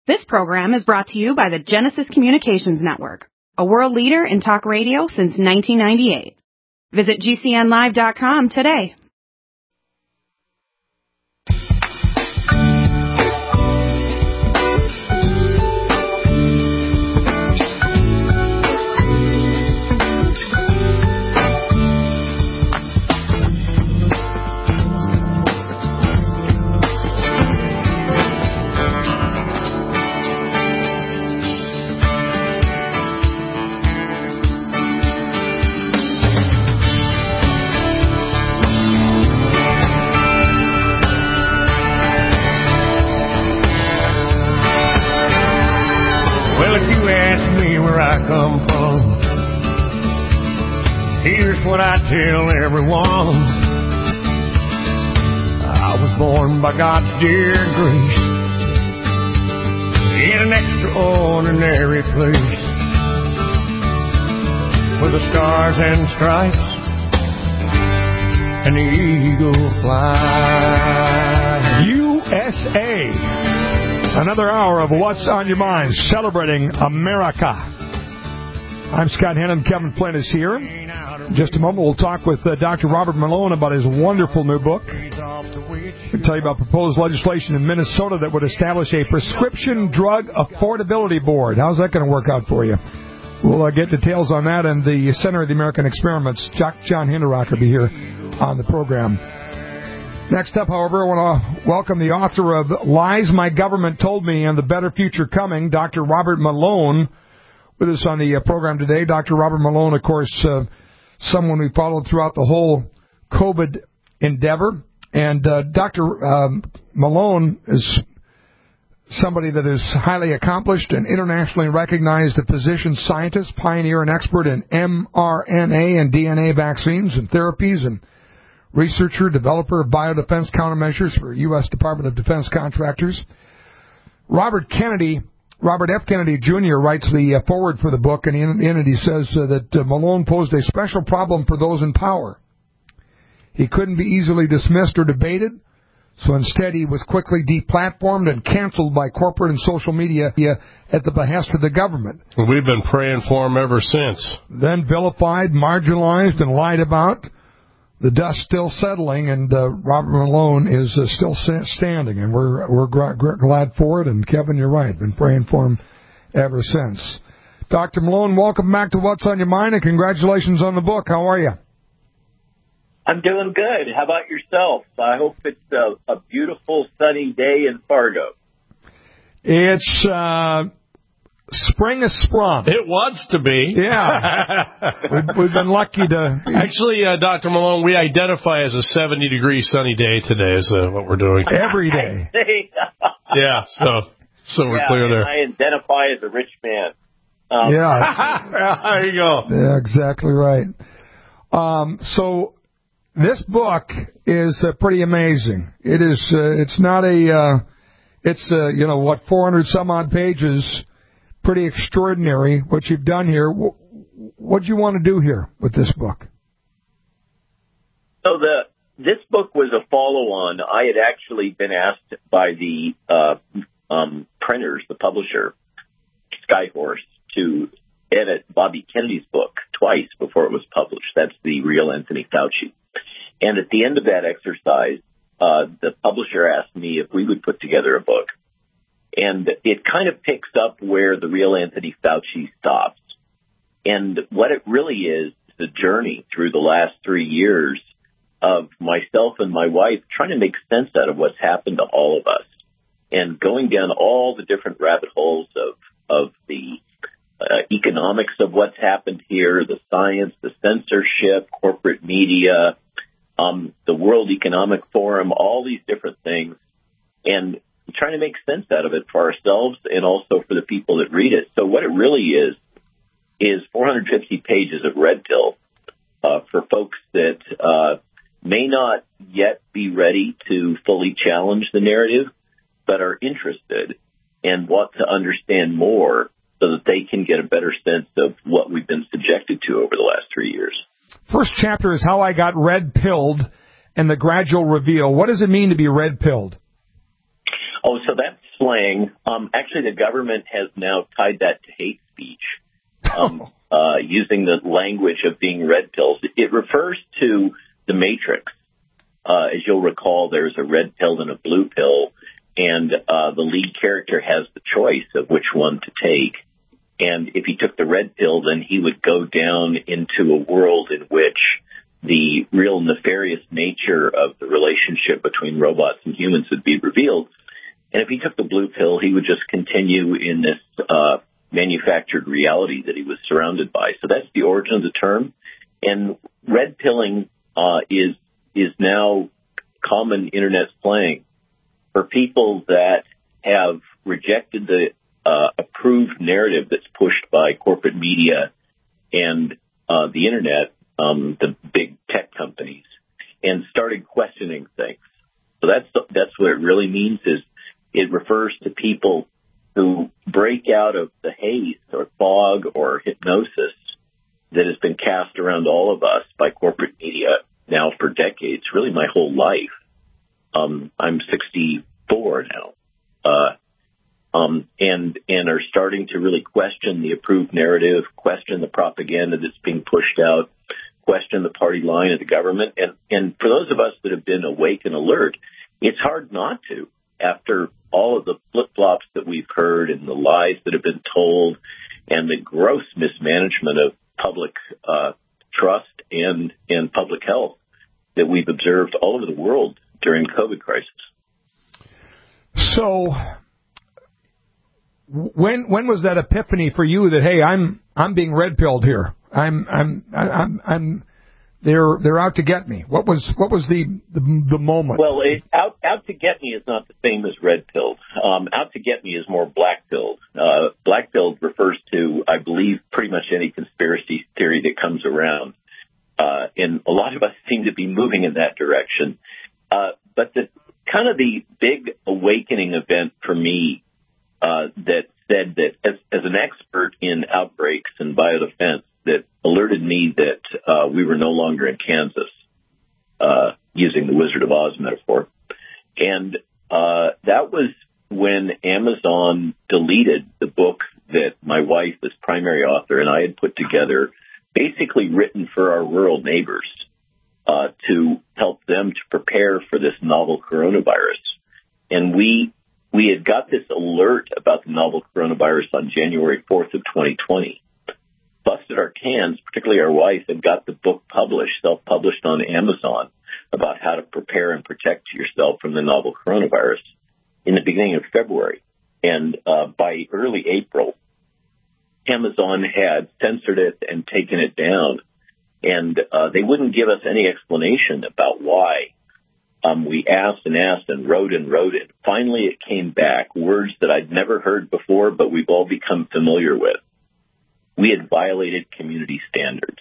This program is brought to you by the Genesis Communications Network, a world leader in talk radio since 1998. Visit GCNlive.com today. Come from. Here's what I tell everyone. I was born by God's dear grace in an extraordinary place where the stars and stripes and the eagle fly. USA. Another hour of What's on Your Mind, celebrating America. I'm Scott Hennon. Kevin Flynn is here. In just a moment, we'll talk with Dr. Robert Malone about his wonderful new book. We'll tell you about proposed legislation in Minnesota that would establish a prescription drug affordability board. How's that going to work out for you? We'll get details on that, and the Center of the American Experiments, John Hinderrock, will be here on the program. Next up, however, I want to welcome the author of Lies My Government Told Me and the Better Future Coming, Dr. Robert Malone, with us on the program today. Dr. Robert Malone, of course, someone we followed throughout the whole COVID endeavor. And Dr. Malone is somebody that is highly accomplished and internationally recognized a physician, scientist, pioneer, and expert in mRNA and DNA vaccines and therapies, and researcher, developer of biodefense countermeasures for U.S. Department of Defense contractors. Robert F. Kennedy Jr. writes the foreword for the book, and in it he says that Malone posed a special problem for those in power. He couldn't be easily dismissed or debated, so instead he was quickly deplatformed and canceled by corporate and social media at the behest of the government. We've been praying for him ever since. Then vilified, marginalized, and lied about. The dust still settling, and Robert Malone is still standing, and we're glad for it. And Kevin, you're right, been praying for him ever since. Dr. Malone, welcome back to What's on Your Mind, and congratulations on the book. How are you? I'm doing good. How about yourself? I hope it's a beautiful sunny day in Fargo. It's spring has sprung. It wants to be. Yeah. We've been lucky to... Actually, Dr. Malone, we identify as a 70-degree sunny day today is what we're doing. Every day. Yeah, so we're clear there. I identify as a rich man. There you go. Yeah, exactly right. So this book is pretty amazing. It is. It's not a... It's 400 some odd pages. Pretty extraordinary what you've done here. What do you want to do here with this book? So this book was a follow-on. I had actually been asked by the printers, the publisher, Skyhorse, to edit Bobby Kennedy's book twice before it was published. That's The Real Anthony Fauci. And at the end of that exercise, the publisher asked me if we would put together a book. And it kind of picks up where The Real Anthony Fauci stops. And what it really is the journey through the last 3 years of myself and my wife trying to make sense out of what's happened to all of us and going down all the different rabbit holes of the economics of what's happened here, the science, the censorship, corporate media, the World Economic Forum, all these different things. And trying to make sense out of it for ourselves and also for the people that read it. So what it really is 450 pages of red pill for folks that may not yet be ready to fully challenge the narrative, but are interested and want to understand more so that they can get a better sense of what we've been subjected to over the last 3 years. First chapter is How I Got Red-Pilled and the Gradual Reveal. What does it mean to be red-pilled? Oh, so that's slang. Actually, the government has now tied that to hate speech, using the language of being red pills. It refers to the Matrix. As you'll recall, there's a red pill and a blue pill, and the lead character has the choice of which one to take. And if he took the red pill, then he would go down into a world in which the real nefarious nature of the relationship between robots and humans would be revealed. And if he took the blue pill, he would just continue in this manufactured reality that he was surrounded by. So that's the origin of the term. And red pilling is now common internet slang for people that have rejected the approved narrative that's pushed by corporate media and the internet, the big tech companies, and started questioning things. So that's what it really means. Is it refers to people who break out of the haze or fog or hypnosis that has been cast around all of us by corporate media now for decades, really my whole life. I'm 64 now. And are starting to really question the approved narrative, question the propaganda that's being pushed out, question the party line of the government. And for those of us that have been awake and alert, it's hard not to, after all of the flip-flops that we've heard and the lies that have been told and the gross mismanagement of public trust and public health that we've observed all over the world during the COVID crisis. So when was that epiphany for you that, hey, I'm being red pilled here? They're out to get me. What was the moment? Well, out to get me is not the same as red pilled. Out to get me is more black pilled. Black pilled refers to, I believe, pretty much any conspiracy theory that comes around. And a lot of us seem to be moving in that direction. But the big awakening event for me that said that as an expert in outbreaks and biodefense, that alerted me that we were no longer in Kansas, using the Wizard of Oz metaphor. And that was when Amazon deleted the book that my wife, as primary author, and I had put together, basically written for our rural neighbors to help them to prepare for this novel coronavirus. And we had got this alert about the novel coronavirus on January 4th of 2020. Busted our cans, particularly our wife, and got the book published, self-published on Amazon, about how to prepare and protect yourself from the novel coronavirus in the beginning of February. And by early April, Amazon had censored it and taken it down. And they wouldn't give us any explanation about why. We asked and wrote and wrote it. Finally, it came back, words that I'd never heard before, but we've all become familiar with. We had violated community standards.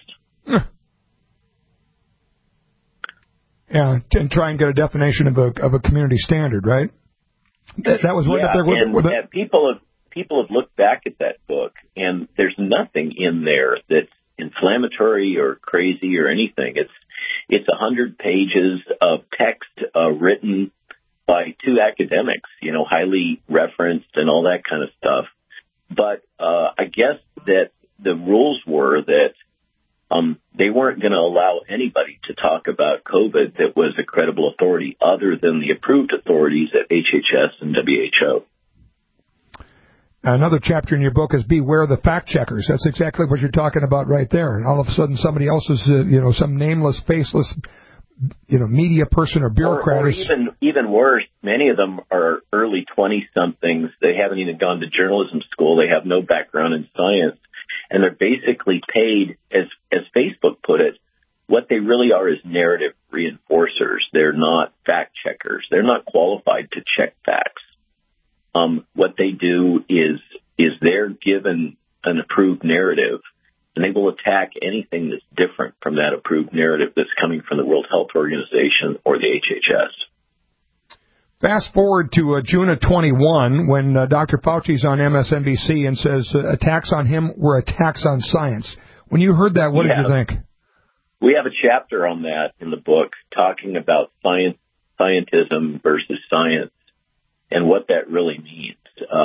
Yeah, and try and get a definition of a community standard, right? That was right up there with and people have looked back at that book, and there's nothing in there that's inflammatory or crazy or anything. It's 100 pages of text written by two academics, highly referenced and all that kind of stuff. But I guess that the rules were that they weren't going to allow anybody to talk about COVID that was a credible authority other than the approved authorities at HHS and WHO. Another chapter in your book is Beware the Fact Checkers. That's exactly what you're talking about right there. And all of a sudden somebody else's, some nameless, faceless, media person or bureaucrat. Or even worse, many of them are early 20-somethings. They haven't even gone to journalism school. They have no background in science. And they're basically paid, as Facebook put it, what they really are is narrative reinforcers. They're not fact checkers. They're not qualified to check facts. What they do is they're given an approved narrative, and they will attack anything that's different from that approved narrative that's coming from the World Health Organization or the HHS. Fast forward to June of 21, when Dr. Fauci's on MSNBC and says attacks on him were attacks on science. When you heard that, what did you think? We have a chapter on that in the book, talking about scientism versus science. and what that really means.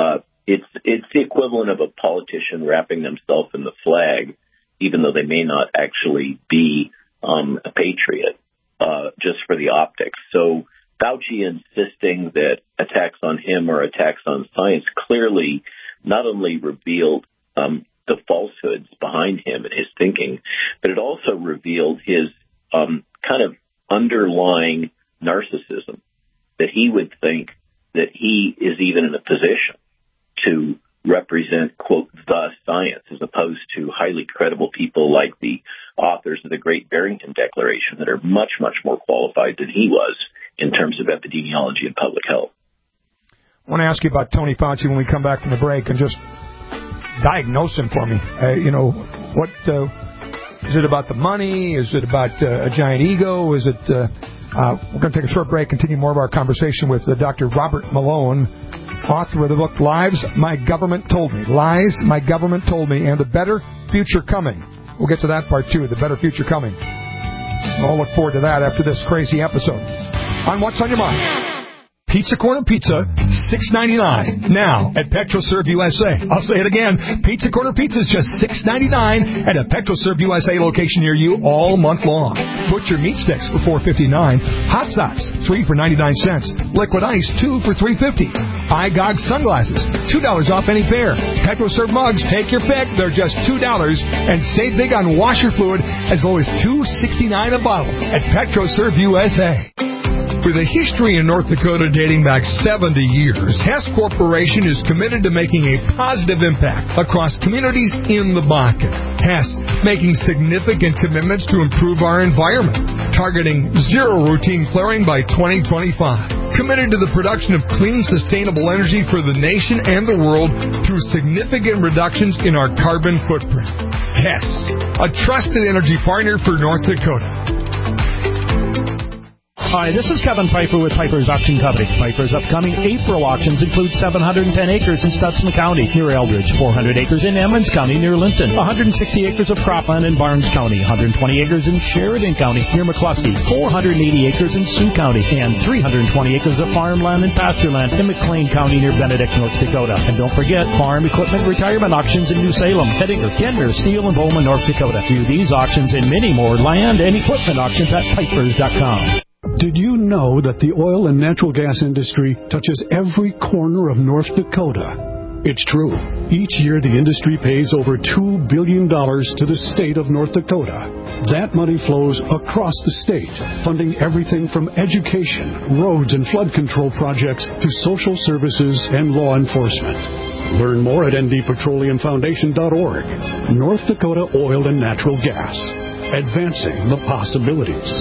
It's the equivalent of a politician wrapping themselves in the flag, even though they may not actually be a patriot, just for the optics. So Fauci insisting that attacks on him are attacks on science clearly not only revealed the falsehoods behind him and his thinking, but it also revealed his kind of underlying narcissism, that he would think that he is even in a position to represent, quote, the science, as opposed to highly credible people like the authors of the Great Barrington Declaration that are much, much more qualified than he was in terms of epidemiology and public health. I want to ask you about Tony Fauci when we come back from the break, and just diagnose him for me. What is it about the money? Is it about a giant ego? Is it? We're going to take a short break, continue more of our conversation with Dr. Robert Malone, author of the book Lies My Government Told Me. Lies My Government Told Me, and The Better Future Coming. We'll get to that part too, The Better Future Coming. I'll look forward to that after this crazy episode on What's on Your Mind. Pizza Corner Pizza, $6.99 now at PetroServe USA. I'll say it again. Pizza Corner Pizza is just $6.99 at a PetroServe USA location near you all month long. Butcher meat sticks for $4.59. Hot sauce, 3 for 99 cents. Liquid ice, 2 for $3.50. iGog sunglasses, $2 off any pair. PetroServe mugs, take your pick. They're just $2. And save big on washer fluid as low as $2.69 a bottle at PetroServe USA. With a history in North Dakota dating back 70 years, Hess Corporation is committed to making a positive impact across communities in the Bakken. Hess making significant commitments to improve our environment, targeting zero routine flaring by 2025. Committed to the production of clean, sustainable energy for the nation and the world through significant reductions in our carbon footprint. Hess, a trusted energy partner for North Dakota. Hi, this is Kevin Piper with Piper's Auction Company. Piper's upcoming April auctions include 710 acres in Stutsman County near Eldridge, 400 acres in Emmons County near Linton, 160 acres of cropland in Barnes County, 120 acres in Sheridan County near McCluskey, 480 acres in Sioux County, and 320 acres of farmland and pastureland in McLean County near Benedict, North Dakota. And don't forget farm equipment retirement auctions in New Salem, Hettinger, Kenmare, Steele, and Bowman, North Dakota. View these auctions and many more land and equipment auctions at Pipers.com. Did you know that the oil and natural gas industry touches every corner of North Dakota? It's true. Each year, the industry pays over $2 billion to the state of North Dakota. That money flows across the state, funding everything from education, roads and flood control projects to social services and law enforcement. Learn more at ndpetroleumfoundation.org. North Dakota Oil and Natural Gas. Advancing the possibilities.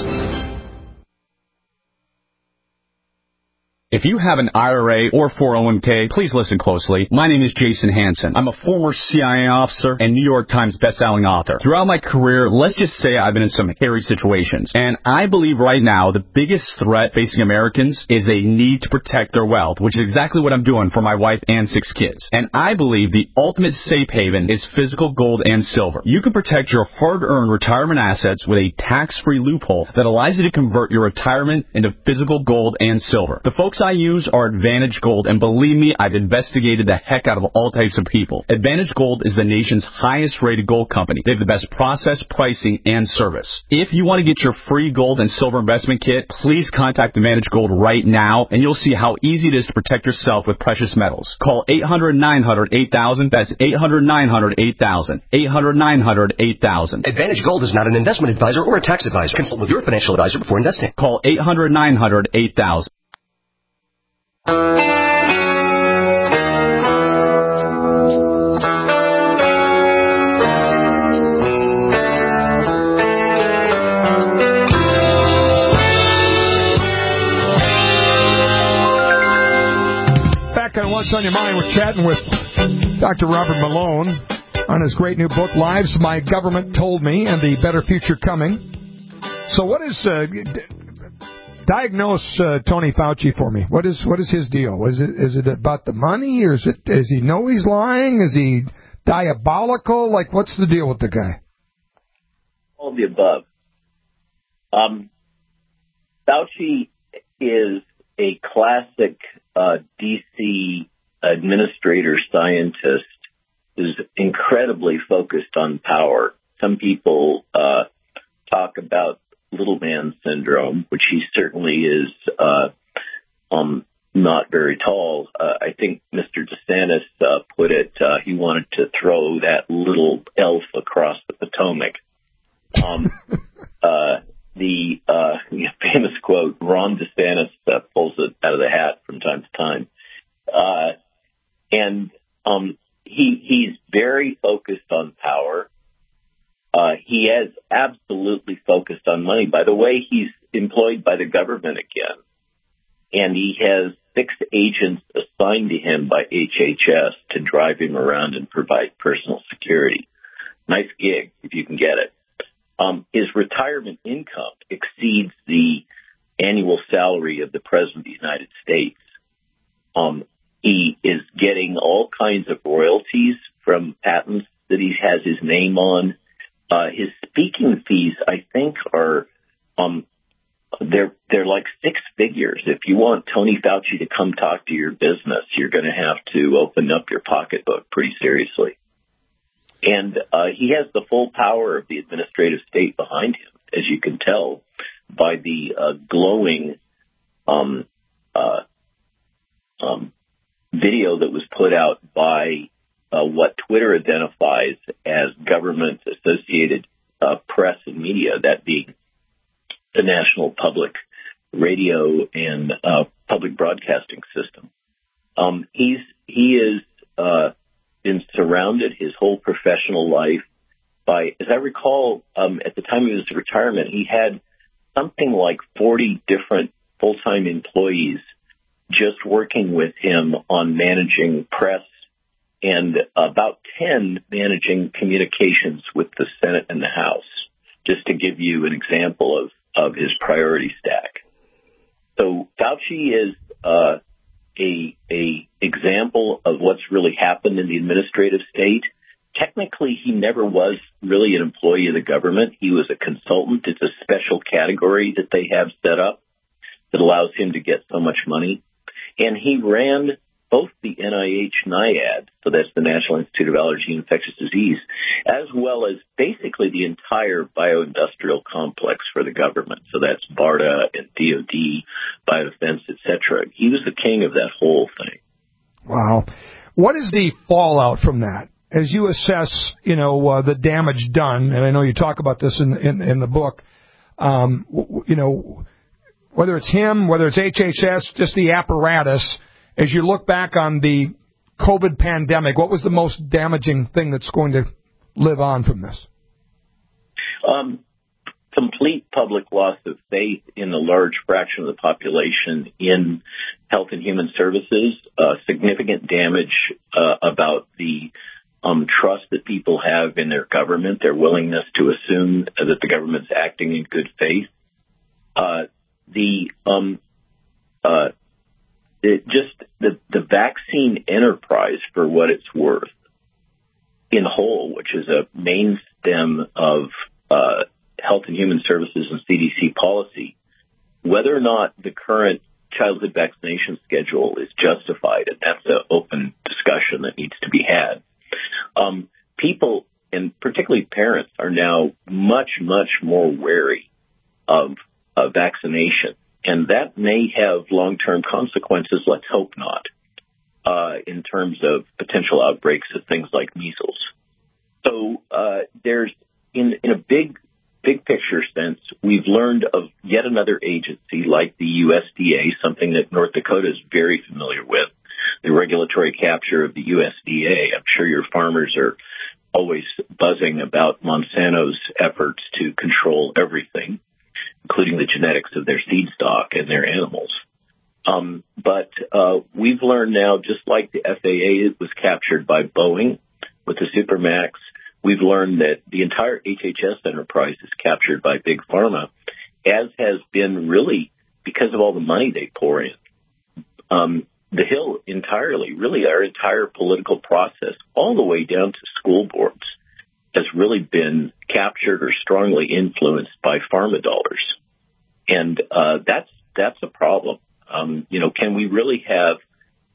If you have an IRA or 401k, please listen closely. My name is Jason Hansen. I'm a former CIA officer and New York Times bestselling author. Throughout my career, let's just say I've been in some hairy situations. And I believe right now the biggest threat facing Americans is they need to protect their wealth, which is exactly what I'm doing for my wife and 6 kids. And I believe the ultimate safe haven is physical gold and silver. You can protect your hard-earned retirement assets with a tax-free loophole that allows you to convert your retirement into physical gold and silver. The folks I use are Advantage Gold, and believe me, I've investigated the heck out of all types of people. Advantage Gold is the nation's highest rated gold company. They have the best process, pricing, and service. If you want to get your free gold and silver investment kit, please contact Advantage Gold right now, and you'll see how easy it is to protect yourself with precious metals. Call 800-900-8000. That's 800-900-8000. 800-900-8000. Advantage Gold is not an investment advisor or a tax advisor. Consult with your financial advisor before investing. Call 800-900-8000. Back on What's on Your Mind, we're chatting with Dr. Robert Malone on his great new book, Lies My Government Told Me and the Better Future Coming. So what is... diagnose Tony Fauci for me. What is his deal? Is it about the money, or does he know he's lying? Is he diabolical? Like, what's the deal with the guy? All of the above. Fauci is a classic D.C. administrator scientist is incredibly focused on power. Some people talk about little man syndrome, which he certainly is not very tall. I think Mr. DeSantis put it, he wanted to throw that little elf across the Potomac. The famous quote, Ron DeSantis pulls it out of the hat from time to time. He's very focused on power. He has absolutely focused on money. By the way, he's employed by the government again. And he has 6 agents assigned to him by HHS to drive him around and provide personal security. Nice gig, if you can get it. His retirement income exceeds the annual salary of the President of the United States. He is getting all kinds of royalties from patents that he has his name on. His speaking fees, I think, are they're like 6 figures. If you want Tony Fauci to come talk to your business, you're going to have to open up your pocketbook pretty seriously. And he has the full power of the administrative state behind him, as you can tell by the glowing video that was put out by what Twitter identifies as government-associated press and media, that being the National Public Radio and Public Broadcasting System. He is been surrounded his whole professional life by, as I recall, at the time of his retirement, he had something like 40 different full-time employees just working with him on managing press and about 10 managing communications with the Senate and the House, just to give you an example of his priority stack. So Fauci is a example of what's really happened in the administrative state. Technically, he never was really an employee of the government. He was a consultant. It's a special category that they have set up that allows him to get so much money. And he ran both the NIH NIAID, so that's the National Institute of Allergy and Infectious Disease, as well as basically the entire bioindustrial complex for the government. So that's BARDA and DOD, biodefense, etc. He was the king of that whole thing. Wow. What is the fallout from that? As you assess, the damage done, and I know you talk about this in the book, whether it's him, whether it's HHS, just the apparatus, as you look back on the COVID pandemic, what was the most damaging thing that's going to live on from this? Complete public loss of faith in a large fraction of the population in Health and Human Services, significant damage about the trust that people have in their government, their willingness to assume that the government's acting in good faith. The vaccine enterprise, for what it's worth, in whole, which is a main stem of Health and Human Services and CDC policy, whether or not the current childhood vaccination schedule is justified, and that's an open discussion that needs to be had. People, and particularly parents, are now much, much more wary of vaccination. And that may have long-term consequences, let's hope not, in terms of potential outbreaks of things like measles. So there's, in a big picture sense, we've learned of yet another agency like the USDA, something that North Dakota is very familiar with, the regulatory capture of the USDA. I'm sure your farmers are always buzzing about Monsanto's efforts to control everything, including the genetics of their seed stock and their animals. But we've learned now, just like the FAA was captured by Boeing with the Supermax, we've learned that the entire HHS enterprise is captured by Big Pharma, as has been really because of all the money they pour in. The Hill entirely, really our entire political process, all the way down to school boards, has really been captured or strongly influenced by pharma dollars. And that's a problem. Can we really have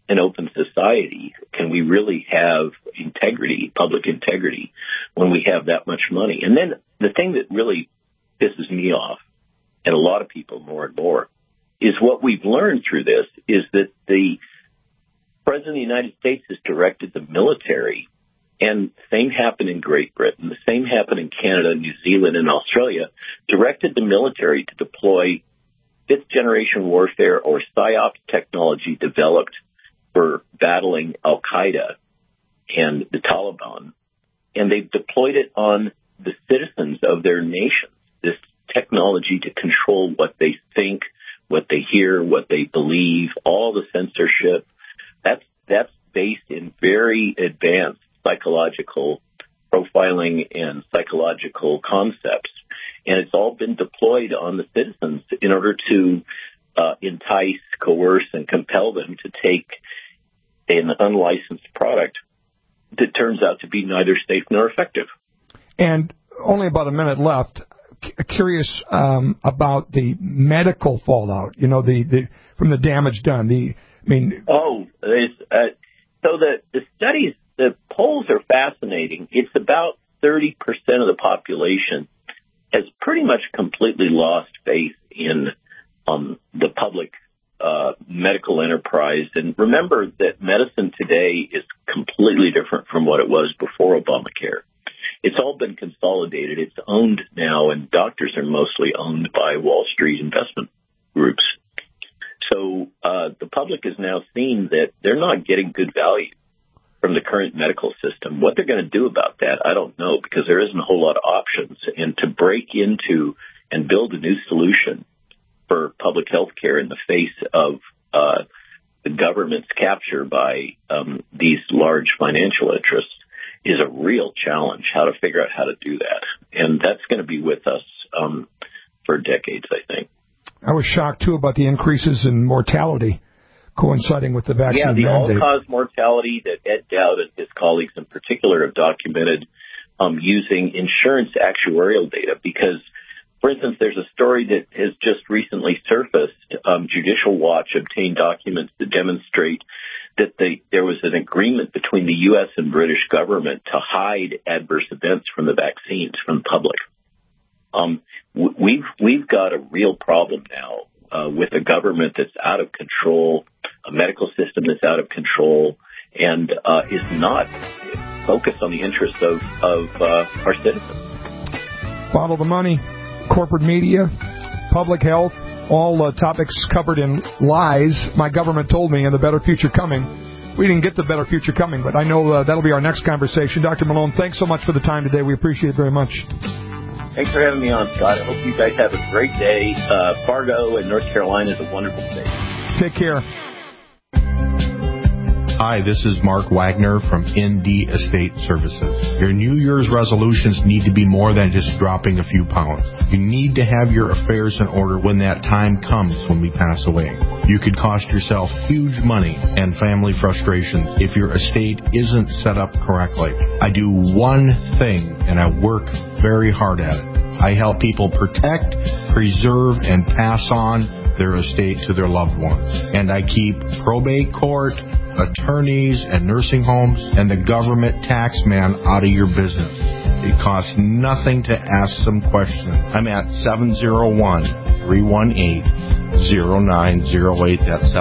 an open society can we really have integrity, public integrity, when we have that much money? And then the thing that really pisses me off, and a lot of people more and more, is what we've learned through this is that the President of the United States has directed the military, and the same happened in Great Britain, the same happened in Canada, New Zealand, and Australia, directed the military to deploy fifth-generation warfare or PSYOP technology developed for battling Al-Qaeda and the Taliban, and they've deployed it on the citizens of their nations, this technology to control what they think, what they hear, what they believe, all the censorship. That's based in very advanced psychological profiling and psychological concepts. And it's all been deployed on the citizens in order to entice, coerce, and compel them to take an unlicensed product that turns out to be neither safe nor effective. And only about a minute left. Curious about the medical fallout, the from the damage done. So the studies, the polls are fascinating. It's about 30% of the population has pretty much completely lost faith in the public medical enterprise. And remember that medicine today is completely different from what it was before Obamacare. It's all been consolidated. It's owned now, and doctors are mostly owned by Wall Street investment groups. So the public has now seen that they're not getting good value from the current medical system. What they're going to do about that, I don't know, because there isn't a whole lot of options. And to break into and build a new solution for public health care in the face of the government's capture by these large financial interests is a real challenge, how to figure out how to do that. And that's going to be with us for decades, I think. I was shocked, too, about the increases in mortality coinciding with the vaccine mandate. Yeah, the all-cause mortality that Ed Dowd and his colleagues in particular have documented using insurance actuarial data. Because, for instance, there's a story that has just recently surfaced. Judicial Watch obtained documents that demonstrate that there was an agreement between the U.S. and British government to hide adverse events from the vaccines from the public. We've got a real problem now with a government that's out of control, a medical system that's out of control, and is not focused on the interests of our citizens. Follow the money, corporate media, public health, all topics covered in lies. My government told me, and the better future coming. We didn't get the better future coming, but I know that'll be our next conversation. Dr. Malone, thanks so much for the time today. We appreciate it very much. Thanks for having me on, Scott. I hope you guys have a great day. Fargo and North Carolina is a wonderful state. Take care. Hi, this is Mark Wagner from ND Estate Services. Your New Year's resolutions need to be more than just dropping a few pounds. You need to have your affairs in order when that time comes when we pass away. You could cost yourself huge money and family frustrations if your estate isn't set up correctly. I do one thing, and I work very hard at it. I help people protect, preserve, and pass on their estate to their loved ones. And I keep probate court, attorneys, and nursing homes, and the government tax man out of your business. It costs nothing to ask some questions. I'm at 701-318-0908. That's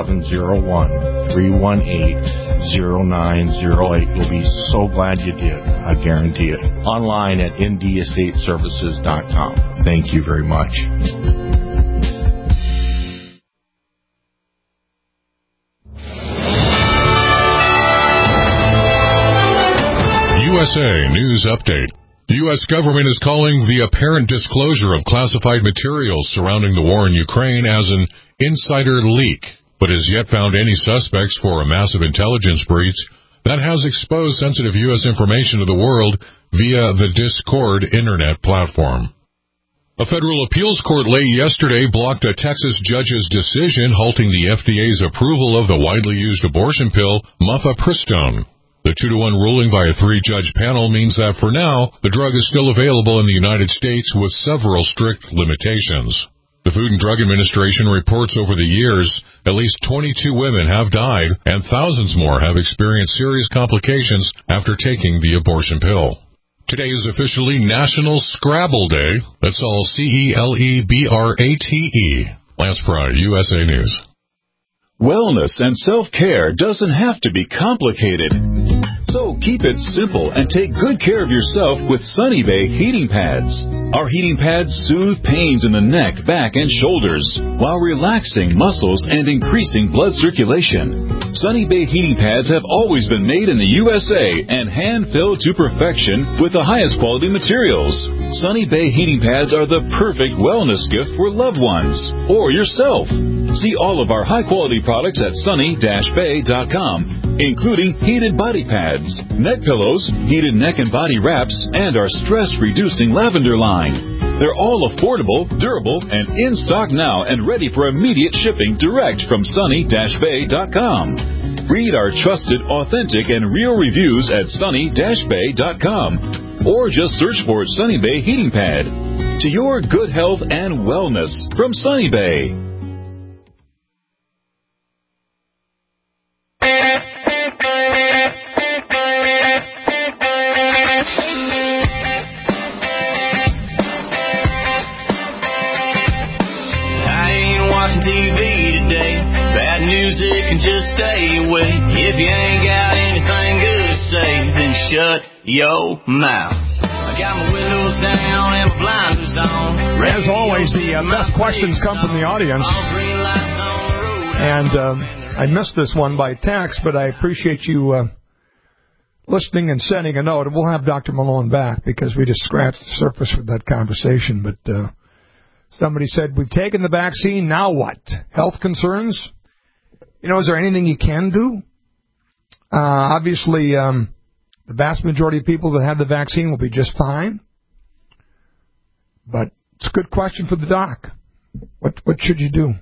701-318-0908. You'll be so glad you did. I guarantee it. Online at ndestateservices.com. Thank you very much. USA News Update. The U.S. government is calling the apparent disclosure of classified materials surrounding the war in Ukraine as an insider leak, but has yet found any suspects for a massive intelligence breach that has exposed sensitive U.S. information to the world via the Discord internet platform. A federal appeals court late yesterday blocked a Texas judge's decision halting the FDA's approval of the widely used abortion pill, Mifepristone. The 2-to-1 ruling by a 3-judge panel means that for now, the drug is still available in the United States with several strict limitations. The Food and Drug Administration reports over the years, at least 22 women have died and thousands more have experienced serious complications after taking the abortion pill. Today is officially National Scrabble Day. That's all Celebrate. Lance Pry, USA News. Wellness and self-care doesn't have to be complicated. So keep it simple and take good care of yourself with Sunny Bay heating pads. Our heating pads soothe pains in the neck, back, and shoulders while relaxing muscles and increasing blood circulation. Sunny Bay heating pads have always been made in the USA and hand-filled to perfection with the highest quality materials. Sunny Bay heating pads are the perfect wellness gift for loved ones or yourself. See all of our high-quality products at sunny-bay.com, including heated body pads, neck pillows, heated neck and body wraps, and our stress-reducing lavender line. They're all affordable, durable, and in stock now and ready for immediate shipping direct from sunny-bay.com. Read our trusted, authentic, and real reviews at sunny-bay.com or just search for Sunny Bay Heating Pad. To your good health and wellness from Sunny Bay. Just stay away. If you ain't got anything good to say, then shut your mouth. I got my windows down and my blinders on. As always, the best questions come from the audience. And I missed this one by text, but I appreciate you listening and sending a note. And we'll have Dr. Malone back because we just scratched the surface with that conversation. But somebody said, we've taken the vaccine, now what? Health concerns? You know, is there anything you can do? Obviously, the vast majority of people that have the vaccine will be just fine. But it's a good question for the doc. What should you do?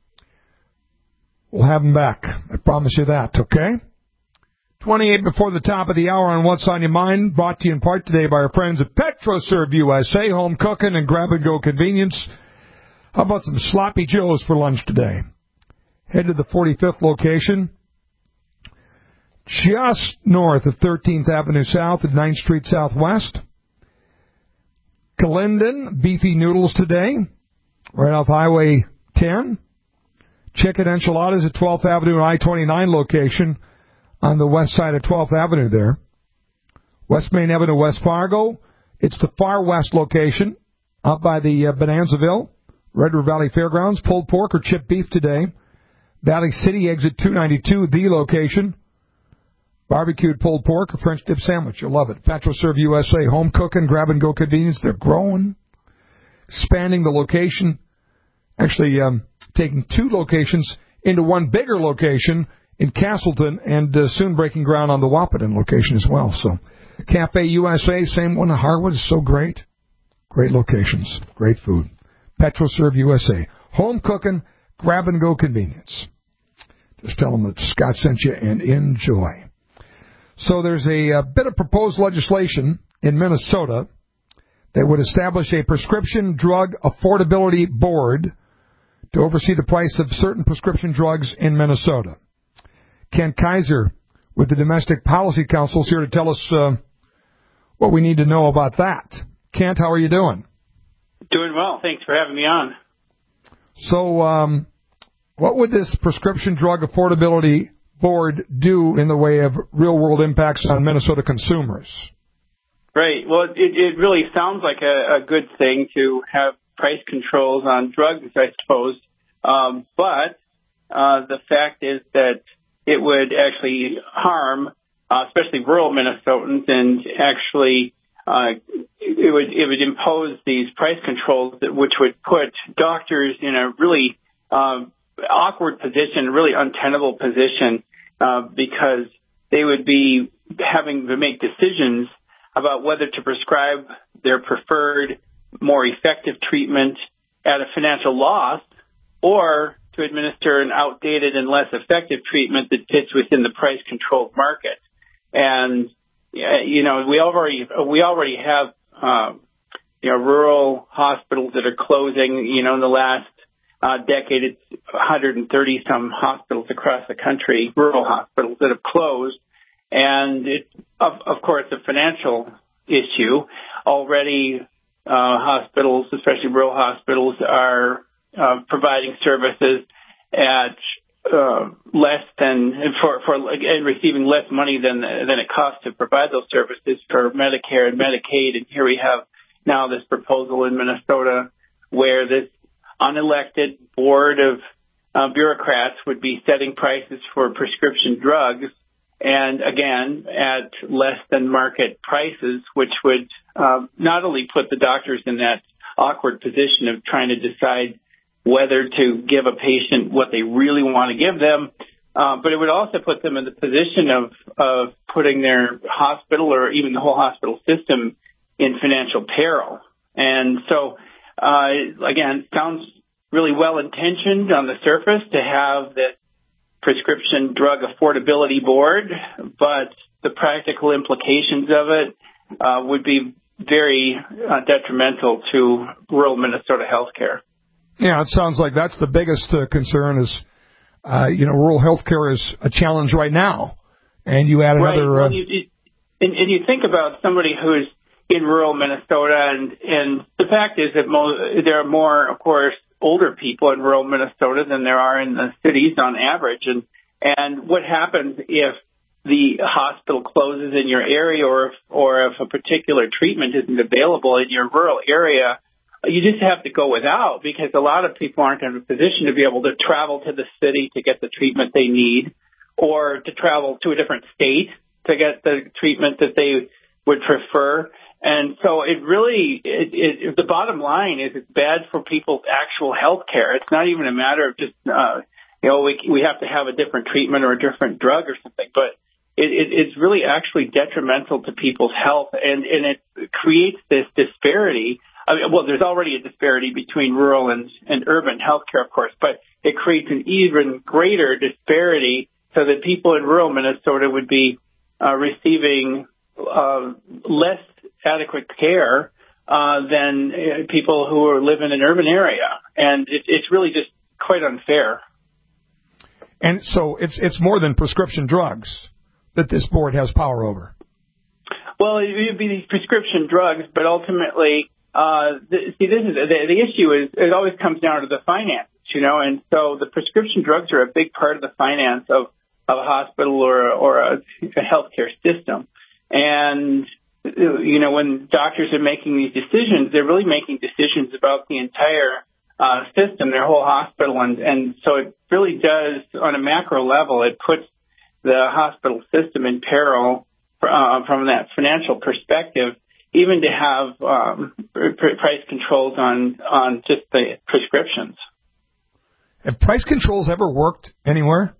We'll have him back. I promise you that, okay? 28 before the top of the hour on What's on Your Mind, brought to you in part today by our friends at PetroServe USA, home cooking and grab-and-go convenience. How about some sloppy joes for lunch today? Head to the 45th location, just north of 13th Avenue South at 9th Street Southwest. Glendon, beefy noodles today, right off Highway 10. Chicken enchiladas at 12th Avenue and I-29 location on the west side of 12th Avenue there. West Main Avenue, West Fargo. It's the far west location, out by the Bonanzaville, Red River Valley Fairgrounds. Pulled pork or chipped beef today. Valley City, exit 292, the location. Barbecued pulled pork or French dip sandwich. You'll love it. PetroServe USA, home cooking, grab-and-go convenience. They're growing, expanding the location, actually taking two locations into one bigger location in Castleton and soon breaking ground on the Wahpeton location as well. So Cafe USA, same one. Harwood is so great. Great locations, great food. PetroServe USA, home cooking, grab-and-go convenience. Just tell them that Scott sent you and enjoy. So there's a bit of proposed legislation in Minnesota that would establish a prescription drug affordability board to oversee the price of certain prescription drugs in Minnesota. Kent Kaiser with the Domestic Policy Council is here to tell us what we need to know about that. Kent, how are you doing? Doing well. Thanks for having me on. So, what would this prescription drug affordability board do in the way of real-world impacts on Minnesota consumers? Right. Well, it really sounds like a good thing to have price controls on drugs, I suppose. But the fact is that it would actually harm, especially rural Minnesotans, and actually it would impose these price controls which would put doctors in a really awkward position, really untenable position, because they would be having to make decisions about whether to prescribe their preferred, more effective treatment at a financial loss or to administer an outdated and less effective treatment that fits within the price-controlled market. And, you know, we already have rural hospitals that are closing. In the last decade, it's 130 some hospitals across the country, rural hospitals that have closed. And it's, of course, a financial issue. Already, hospitals, especially rural hospitals, are providing services at less than and receiving less money than it costs to provide those services for Medicare and Medicaid. And here we have now this proposal in Minnesota where this unelected board of bureaucrats would be setting prices for prescription drugs, and again at less than market prices, which would not only put the doctors in that awkward position of trying to decide whether to give a patient what they really want to give them, but it would also put them in the position of putting their hospital or even the whole hospital system in financial peril. And so, again, sounds really well-intentioned on the surface to have this prescription drug affordability board, but the practical implications of it would be very detrimental to rural Minnesota healthcare. Yeah, it sounds like that's the biggest concern is, rural healthcare is a challenge right now. And you add another... Right. Well, you think about somebody who's in rural Minnesota, and the fact is that there are more, of course, older people in rural Minnesota than there are in the cities on average. And what happens if the hospital closes in your area or if a particular treatment isn't available in your rural area? You just have to go without, because a lot of people aren't in a position to be able to travel to the city to get the treatment they need, or to travel to a different state to get the treatment that they would prefer. And so it really, the bottom line is it's bad for people's actual health care. It's not even a matter of just, we have to have a different treatment or a different drug or something, but it's really actually detrimental to people's health, and it creates this disparity. There's already a disparity between rural and urban healthcare, of course, but it creates an even greater disparity so that people in rural Minnesota would be receiving less adequate care than people who live in an urban area. And it's really just quite unfair. And so it's more than prescription drugs that this board has power over. Well, it would be these prescription drugs, but ultimately... this is the issue is it always comes down to the finances, and so the prescription drugs are a big part of the finance of a hospital or a healthcare system. And, when doctors are making these decisions, they're really making decisions about the entire system, their whole hospital. And so it really does, on a macro level, it puts the hospital system in peril from that financial perspective, even to have price controls on just the prescriptions. Have price controls ever worked anywhere?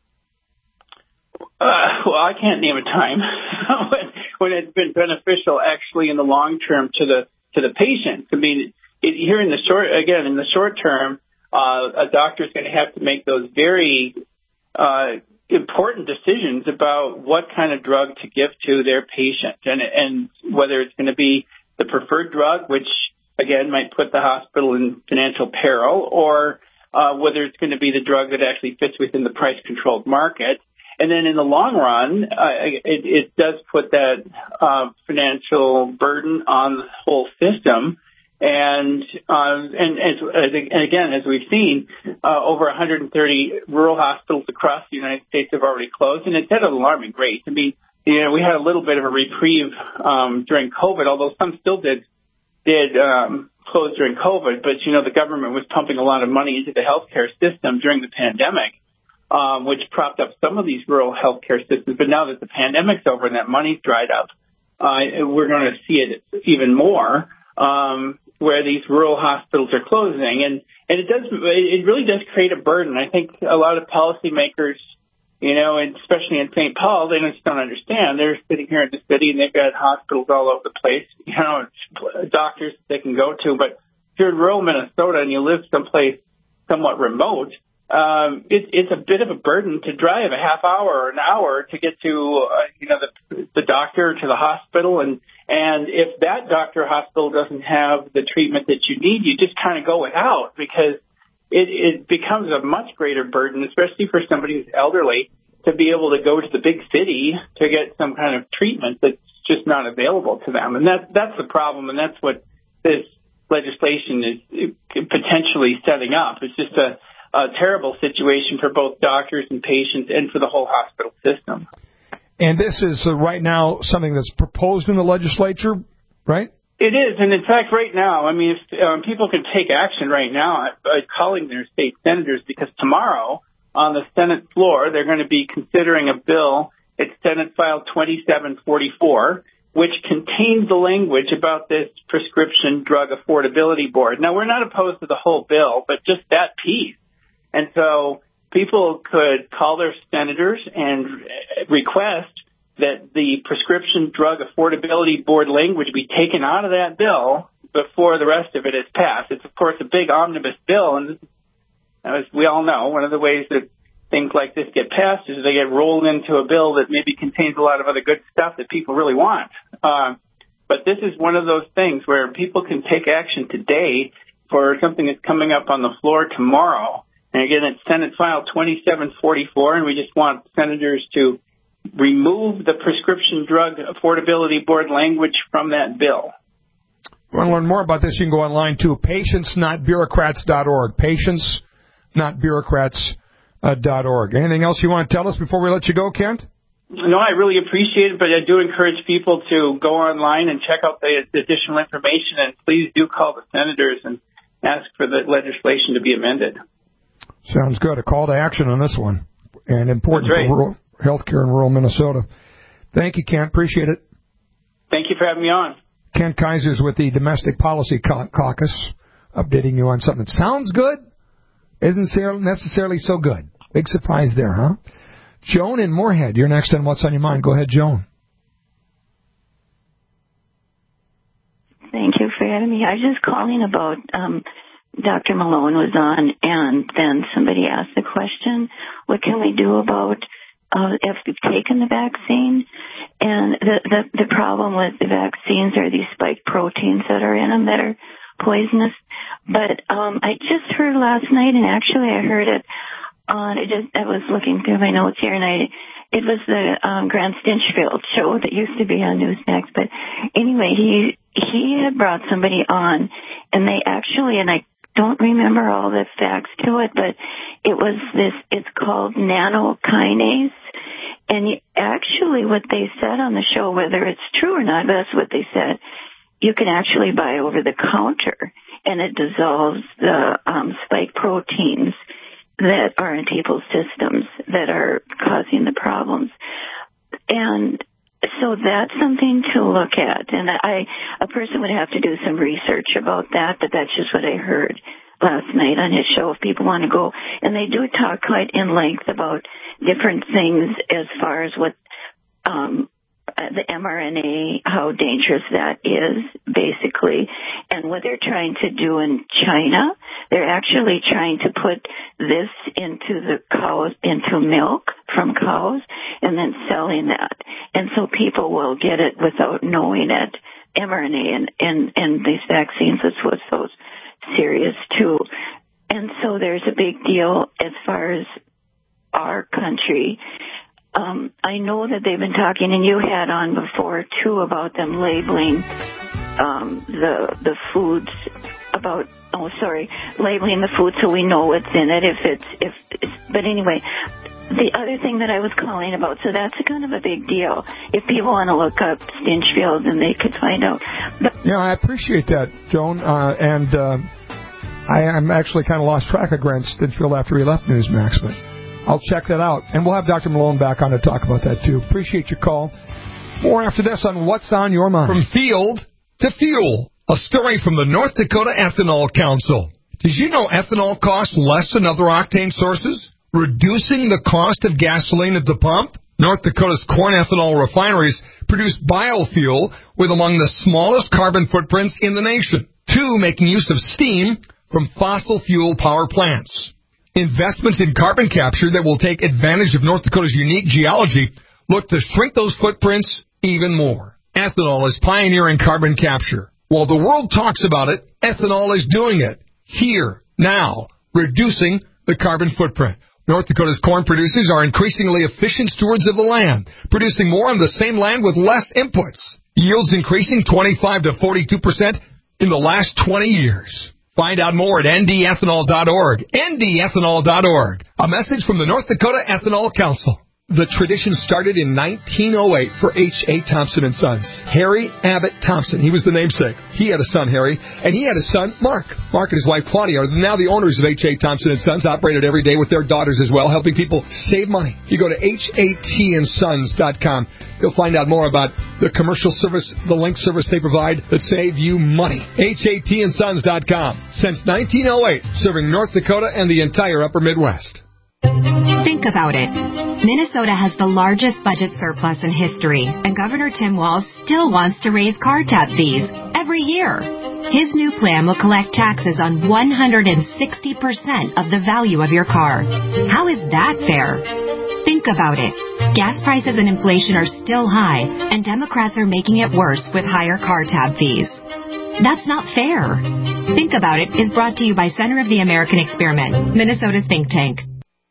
Well, I can't name a time when it's been beneficial actually in the long term to the patient. I mean, here in the short term, a doctor is going to have to make those very important decisions about what kind of drug to give to their patient, and whether it's going to be the preferred drug, which again might put the hospital in financial peril, or whether it's going to be the drug that actually fits within the price-controlled market. And then in the long run, it does put that financial burden on the whole system. And again, as we've seen, over 130 rural hospitals across the United States have already closed, and it's at an alarming rate. I mean, we had a little bit of a reprieve during COVID, although some still did close during COVID. But the government was pumping a lot of money into the healthcare system during the pandemic, which propped up some of these rural healthcare systems. But now that the pandemic's over and that money's dried up, we're going to see it even more. Where these rural hospitals are closing, and it really does create a burden. I think a lot of policymakers, and especially in St. Paul, they just don't understand. They're sitting here in the city and they've got hospitals all over the place, doctors they can go to. But if you're in rural Minnesota and you live someplace somewhat remote, it's a bit of a burden to drive a half hour or an hour to get to, the doctor, to the hospital. And if that doctor or hospital doesn't have the treatment that you need, you just kind of go without, because it becomes a much greater burden, especially for somebody who's elderly, to be able to go to the big city to get some kind of treatment that's just not available to them. And that's the problem, and that's what this legislation is potentially setting up. It's just a terrible situation for both doctors and patients and for the whole hospital system. And this is right now something that's proposed in the legislature, right? It is, and in fact, right now, I mean, if people can take action right now by calling their state senators, because tomorrow on the Senate floor, they're going to be considering a bill. It's Senate File 2744, which contains the language about this Prescription Drug Affordability Board. Now, we're not opposed to the whole bill, but just that piece. And so people could call their senators and request that the Prescription Drug Affordability Board language be taken out of that bill before the rest of it is passed. It's, of course, a big omnibus bill, and as we all know, one of the ways that things like this get passed is they get rolled into a bill that maybe contains a lot of other good stuff that people really want. But this is one of those things where people can take action today for something that's coming up on the floor tomorrow. And again, it's Senate File 2744, and we just want senators to remove the Prescription Drug Affordability Board language from that bill. If you want to learn more about this, you can go online to patientsnotbureaucrats.org. Patientsnotbureaucrats.org. Anything else you want to tell us before we let you go, Kent? No, I really appreciate it, but I do encourage people to go online and check out the additional information, and please do call the senators and ask for the legislation to be amended. Sounds good. A call to action on this one, and important for rural healthcare in rural Minnesota. Thank you, Kent. Appreciate it. Thank you for having me on. Kent Kaiser's with the Domestic Policy Caucus, updating you on something that sounds good, isn't necessarily so good. Big surprise there, huh? Joan in Moorhead, you're next on What's on Your Mind. Go ahead, Joan. Thank you for having me. I was just calling about Dr. Malone was on, and then somebody asked the question, what can we do about if we've taken the vaccine? And the problem with the vaccines are these spike proteins that are in them that are poisonous. But I just heard last night, and actually I heard it on, I was looking through my notes here, and it was the Grant Stinchfield show that used to be on Newsmax. But anyway, he had brought somebody on, and they actually, and I don't remember all the facts to it, but it was it's called nanokinase. And actually what they said on the show, whether it's true or not, that's what they said, you can actually buy over the counter, and it dissolves the spike proteins that are in people's systems that are causing the problems. And so that's something to look at. And a person would have to do some research about that, but that's just what I heard last night on his show, if people want to go. And they do talk quite in length about different things as far as what the mRNA, how dangerous that is, basically, and what they're trying to do in China. They're actually trying to put this into the cows, into milk from cows, and then selling that. And so people will get it without knowing it. mRNA and these vaccines is what's so serious, too. And so there's a big deal as far as our country. I know that they've been talking, and you had on before, too, about them labeling the foods labeling the food so we know what's in it. But anyway, the other thing that I was calling about, so that's kind of a big deal. If people want to look up Stinchfield, then they could find out. Yeah, I appreciate that, Joan, and I'm actually kind of lost track of Grant Stinchfield after he left Newsmax, but I'll check that out. And we'll have Dr. Malone back on to talk about that, too. Appreciate your call. More after this on What's on Your Mind. From field to fuel, a story from the North Dakota Ethanol Council. Did you know ethanol costs less than other octane sources, reducing the cost of gasoline at the pump? North Dakota's corn ethanol refineries produce biofuel with among the smallest carbon footprints in the nation, 2 making use of steam from fossil fuel power plants. Investments in carbon capture that will take advantage of North Dakota's unique geology look to shrink those footprints even more. Ethanol is pioneering carbon capture. While the world talks about it, ethanol is doing it. Here, now, reducing the carbon footprint. North Dakota's corn producers are increasingly efficient stewards of the land, producing more on the same land with less inputs. Yields increasing 25 to 42% in the last 20 years. Find out more at ndethanol.org. ndethanol.org. A message from the North Dakota Ethanol Council. The tradition started in 1908 for H.A. Thompson & Sons. Harry Abbott Thompson, he was the namesake. He had a son, Harry, and he had a son, Mark. Mark and his wife, Claudia, are now the owners of H.A. Thompson & Sons, operated every day with their daughters as well, helping people save money. You go to hatandsons.com. You'll find out more about the commercial service, the link service they provide that save you money. hatandsons.com. Since 1908, serving North Dakota and the entire upper Midwest. Think about it. Minnesota has the largest budget surplus in history, and Governor Tim Walz still wants to raise car tab fees every year. His new plan will collect taxes on 160% of the value of your car. How is that fair? Think about it. Gas prices and inflation are still high, and Democrats are making it worse with higher car tab fees. That's not fair. Think About It is brought to you by Center of the American Experiment, Minnesota's think tank.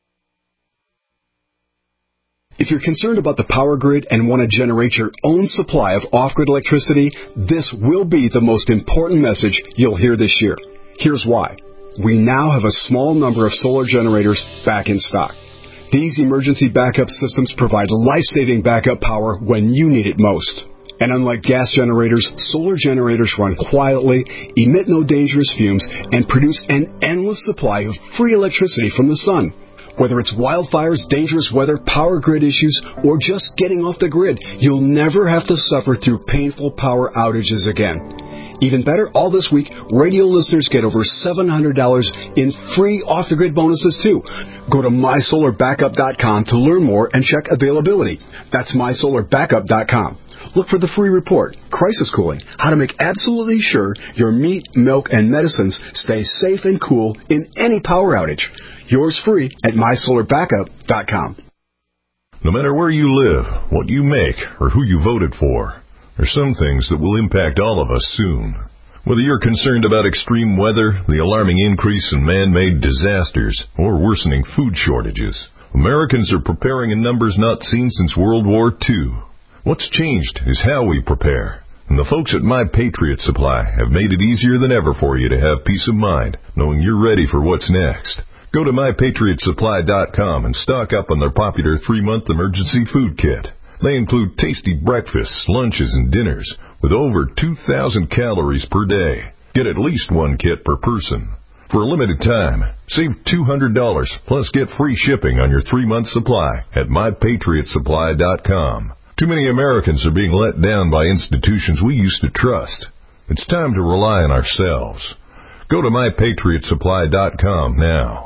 If you're concerned about the power grid and want to generate your own supply of off-grid electricity, this will be the most important message you'll hear this year. Here's why. We now have a small number of solar generators back in stock. These emergency backup systems provide life-saving backup power when you need it most. And unlike gas generators, solar generators run quietly, emit no dangerous fumes, and produce an endless supply of free electricity from the sun. Whether it's wildfires, dangerous weather, power grid issues, or just getting off the grid, you'll never have to suffer through painful power outages again. Even better, all this week, radio listeners get over $700 in free off-the-grid bonuses, too. Go to mysolarbackup.com to learn more and check availability. That's mysolarbackup.com. Look for the free report, Crisis Cooling, how to make absolutely sure your meat, milk, and medicines stay safe and cool in any power outage. Yours free at mysolarbackup.com. No matter where you live, what you make, or who you voted for, there's some things that will impact all of us soon. Whether you're concerned about extreme weather, the alarming increase in man-made disasters, or worsening food shortages, Americans are preparing in numbers not seen since World War II. What's changed is how we prepare. And the folks at My Patriot Supply have made it easier than ever for you to have peace of mind, knowing you're ready for what's next. Go to MyPatriotSupply.com and stock up on their popular 3-month emergency food kit. They include tasty breakfasts, lunches, and dinners with over 2,000 calories per day. Get at least one kit per person. For a limited time, save $200 plus get free shipping on your 3-month supply at MyPatriotSupply.com. Too many Americans are being let down by institutions we used to trust. It's time to rely on ourselves. Go to MyPatriotSupply.com now.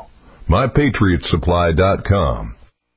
MyPatriotSupply.com.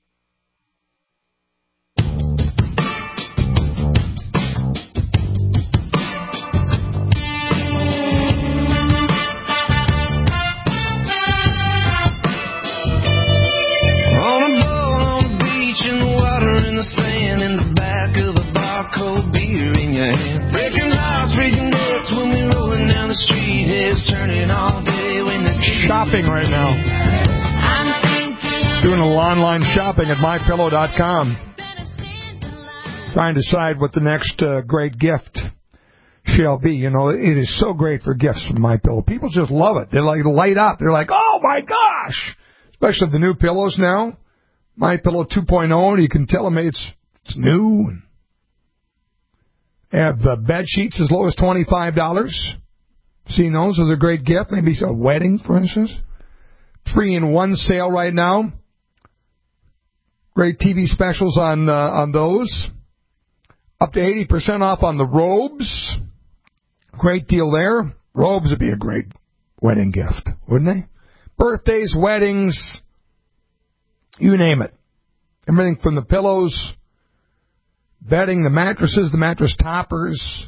Shopping right now. Doing a little online shopping at MyPillow.com. Trying to decide what the next great gift shall be. You know, it is so great for gifts from MyPillow. People just love it. They like light up. They're like, oh my gosh! Especially the new pillows now. MyPillow 2.0. You can tell them it's new. They have bed sheets as low as $25. Seen those as a great gift. Maybe a wedding, for instance. 3-in-1 sale right now. Great TV specials on those. Up to 80% off on the robes. Great deal there. Robes would be a great wedding gift, wouldn't they? Birthdays, weddings, you name it. Everything from the pillows, bedding, the mattresses, the mattress toppers,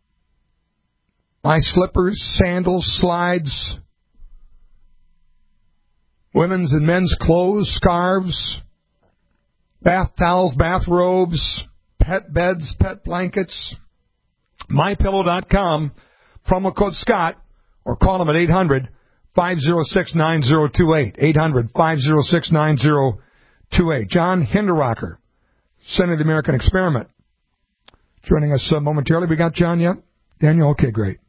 my slippers, sandals, slides, women's and men's clothes, scarves, bath towels, bathrobes, pet beds, pet blankets. MyPillow.com, promo code Scott, or call them at 800-506-9028. 800-506-9028. John Hinderrocker, Center of the American Experiment, joining us momentarily. We got John yet? Daniel? Okay, great.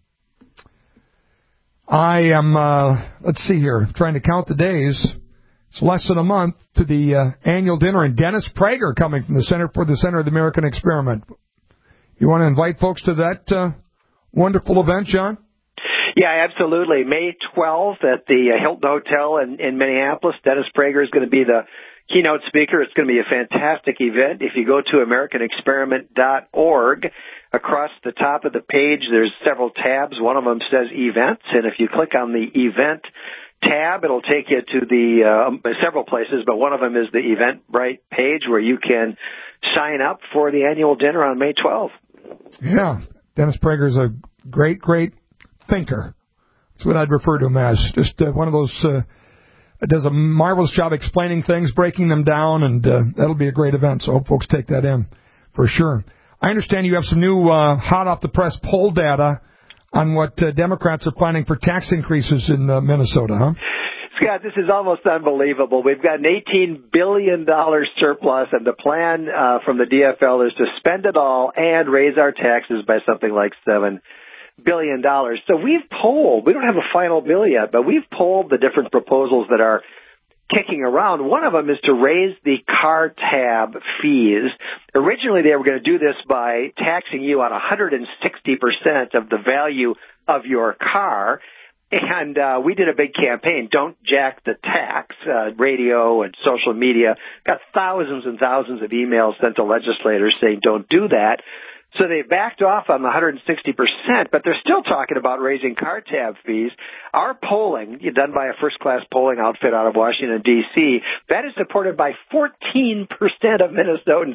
I am, let's see here, trying to count the days. It's less than a month to the annual dinner, and Dennis Prager coming from the Center of the American Experiment. You want to invite folks to that wonderful event, John? Yeah, absolutely. May 12th at the Hilton Hotel in Minneapolis. Dennis Prager is going to be the keynote speaker. It's going to be a fantastic event. If you go to AmericanExperiment.org, across the top of the page, there's several tabs. One of them says Events, and if you click on the Event tab, it'll take you to the several places, but one of them is the Eventbrite page where you can sign up for the annual dinner on May 12th. Yeah, Dennis Prager is a great, great thinker. That's what I'd refer to him as. Just one of those, does a marvelous job explaining things, breaking them down, and that'll be a great event, so I hope folks take that in for sure. I understand you have some new hot-off-the-press poll data on what Democrats are planning for tax increases in Minnesota, huh? Scott, this is almost unbelievable. We've got an $18 billion surplus, and the plan from the DFL is to spend it all and raise our taxes by something like $7 billion. So we've polled. We don't have a final bill yet, but we've polled the different proposals that are kicking around. One of them is to raise the car tab fees. Originally, they were going to do this by taxing you on 160% of the value of your car. And we did a big campaign, Don't Jack the Tax, radio and social media. Got thousands and thousands of emails sent to legislators saying don't do that. So they backed off on the 160%, but they're still talking about raising car tab fees. Our polling, done by a first-class polling outfit out of Washington, D.C., that is supported by 14% of Minnesotans.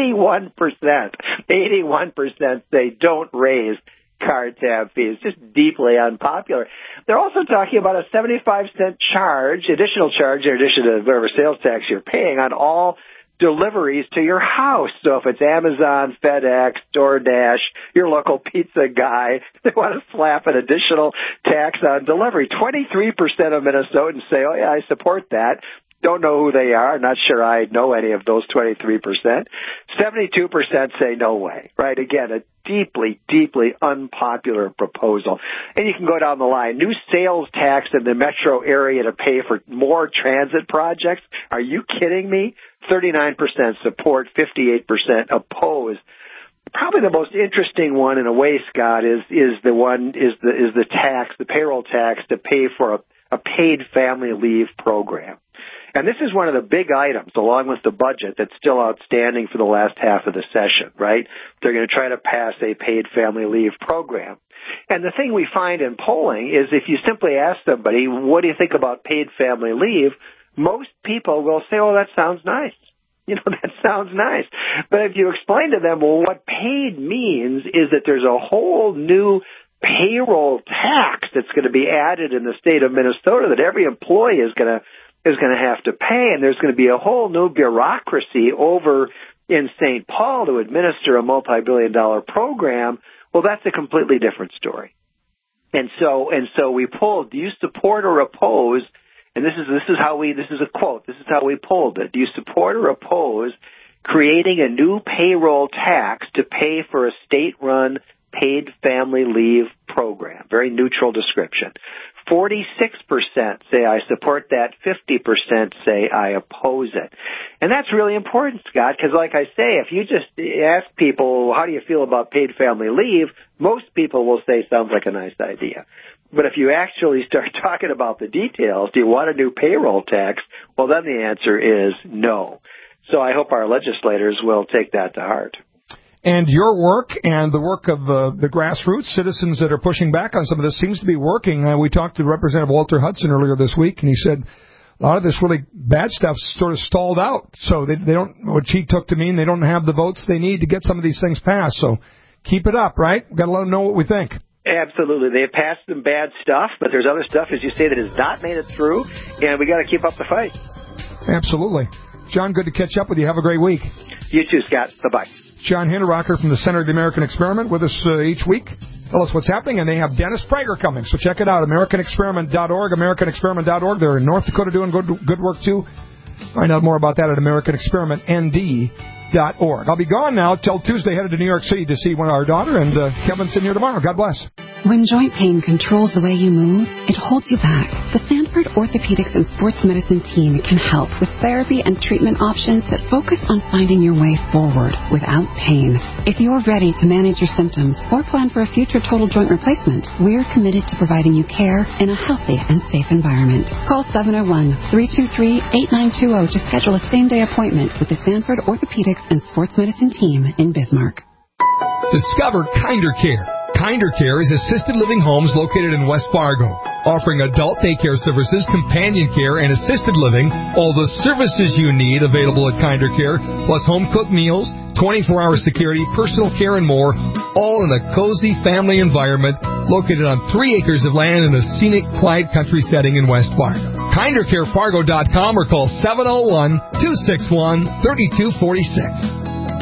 81% say don't raise car tab fees. Just deeply unpopular. They're also talking about a 75-cent additional charge, in addition to whatever sales tax you're paying, on all deliveries to your house. So if it's Amazon, FedEx, DoorDash, your local pizza guy, they want to slap an additional tax on delivery. 23% of Minnesotans say, oh, yeah, I support that. Don't know who they are. Not sure I know any of those 23%. 72% say no way, right? Again, a deeply, deeply unpopular proposal. And you can go down the line. New sales tax in the metro area to pay for more transit projects. Are you kidding me? 39% support, 58% oppose. Probably the most interesting one in a way, Scott, is the tax, the payroll tax to pay for a paid family leave program. And this is one of the big items, along with the budget, that's still outstanding for the last half of the session, right? They're going to try to pass a paid family leave program. And the thing we find in polling is if you simply ask somebody, what do you think about paid family leave? Most people will say, oh, that sounds nice. That sounds nice. But if you explain to them, well, what paid means is that there's a whole new payroll tax that's going to be added in the state of Minnesota that every employee is going to have to pay, and there's going to be a whole new bureaucracy over in St. Paul to administer a multi-billion-dollar program. Well, that's a completely different story. And so we polled, do you support or oppose? And this is a quote. This is how we polled it. Do you support or oppose creating a new payroll tax to pay for a state-run paid family leave program? Very neutral description. 46% say I support that. 50% say I oppose it. And that's really important, Scott, because like I say, if you just ask people, how do you feel about paid family leave, most people will say sounds like a nice idea. But if you actually start talking about the details, do you want a new payroll tax? Well, then the answer is no. So I hope our legislators will take that to heart. And your work and the work of the grassroots citizens that are pushing back on some of this seems to be working. We talked to Representative Walter Hudson earlier this week, and he said a lot of this really bad stuff sort of stalled out. So they don't, what he took to mean, they don't have the votes they need to get some of these things passed. So keep it up, right? We've got to let them know what we think. Absolutely. They've passed some bad stuff, but there's other stuff, as you say, that has not made it through, and we got to keep up the fight. Absolutely. John, good to catch up with you. Have a great week. You too, Scott. Bye-bye. John Hinterrocker from the Center of the American Experiment with us each week. Tell us what's happening, and they have Dennis Prager coming, so check it out, AmericanExperiment.org, AmericanExperiment.org. They're in North Dakota doing good work, too. Find out more about that at AmericanExperimentND.org. I'll be gone now till Tuesday, headed to New York City to see our daughter, and Kevin's in here tomorrow. God bless. When joint pain controls the way you move, it holds you back. The Sanford Orthopedics and Sports Medicine team can help with therapy and treatment options that focus on finding your way forward without pain. If you're ready to manage your symptoms or plan for a future total joint replacement, we're committed to providing you care in a healthy and safe environment. Call 701-323-8920 to schedule a same-day appointment with the Sanford Orthopedics and Sports Medicine team in Bismarck. Discover Kinder Care. Kinder Care is assisted living homes located in West Fargo, offering adult daycare services, companion care, and assisted living. All the services you need available at Kinder Care, plus home-cooked meals, 24-hour security, personal care, and more, all in a cozy family environment located on 3 acres of land in a scenic, quiet country setting in West Fargo. KinderCareFargo.com or call 701-261-3246.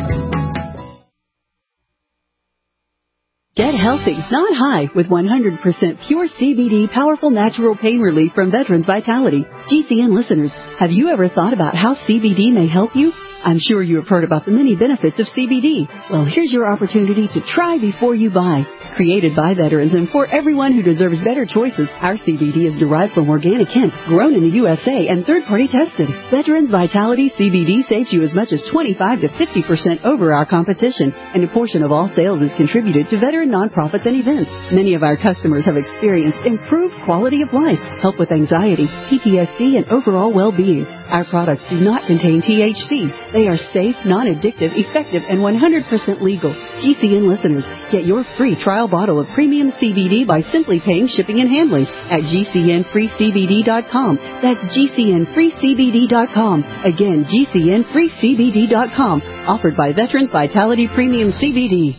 Get healthy, not high, with 100% pure CBD powerful natural pain relief from Veterans Vitality. GCN listeners, have you ever thought about how CBD may help you? I'm sure you have heard about the many benefits of CBD. Well, here's your opportunity to try before you buy. Created by veterans and for everyone who deserves better choices, our CBD is derived from organic hemp, grown in the USA, and third-party tested. Veterans Vitality CBD saves you as much as 25 to 50% over our competition, and a portion of all sales is contributed to veteran nonprofits and events. Many of our customers have experienced improved quality of life, help with anxiety, PTSD, and overall well-being. Our products do not contain THC. They are safe, non-addictive, effective, and 100% legal. GCN listeners, get your free trial bottle of premium CBD by simply paying shipping and handling at GCNFreeCBD.com. That's GCNFreeCBD.com. Again, GCNFreeCBD.com. Offered by Veterans Vitality Premium CBD.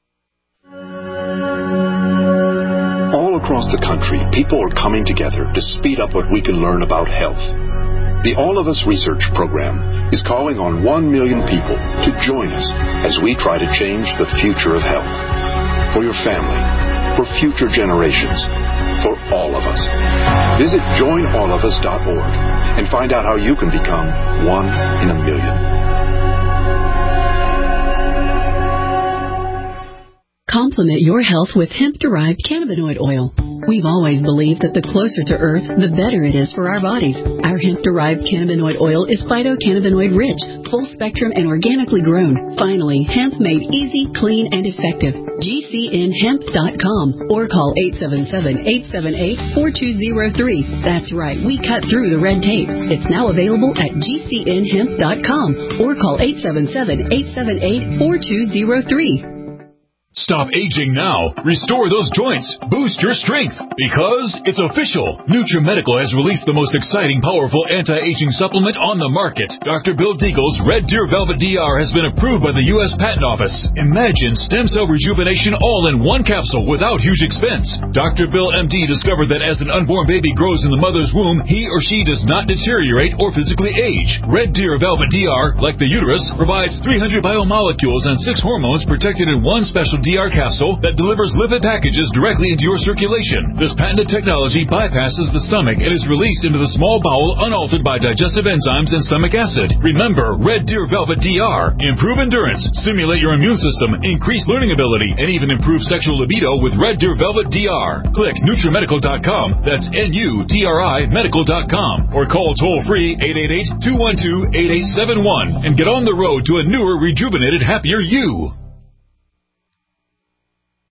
All across the country, people are coming together to speed up what we can learn about health. The All of Us Research Program is calling on 1 million people to join us as we try to change the future of health. For your family, for future generations, for all of us. Visit joinallofus.org and find out how you can become 1 in a million. Complement your health with hemp-derived cannabinoid oil. We've always believed that the closer to Earth, the better it is for our bodies. Our hemp-derived cannabinoid oil is phytocannabinoid-rich, full-spectrum, and organically grown. Finally, hemp made easy, clean, and effective. GCNHemp.com or call 877-878-4203. That's right, we cut through the red tape. It's now available at GCNHemp.com or call 877-878-4203. Stop aging now. Restore those joints. Boost your strength. Because it's official. NutriMedical has released the most exciting, powerful anti-aging supplement on the market. Dr. Bill Deagle's Red Deer Velvet DR has been approved by the U.S. Patent Office. Imagine stem cell rejuvenation all in one capsule without huge expense. Dr. Bill MD discovered that as an unborn baby grows in the mother's womb, he or she does not deteriorate or physically age. Red Deer Velvet DR, like the uterus, provides 300 biomolecules and 6 hormones protected in one special DR capsule that delivers lipid packages directly into your circulation. This patented technology bypasses the stomach and is released into the small bowel unaltered by digestive enzymes and stomach acid. Remember, Red Deer Velvet DR. Improve endurance, stimulate your immune system, increase learning ability, and even improve sexual libido with Red Deer Velvet DR. Click NutriMedical.com, that's NUTRI Medical.com, or call toll-free 888-212-8871 and get on the road to a newer, rejuvenated, happier you.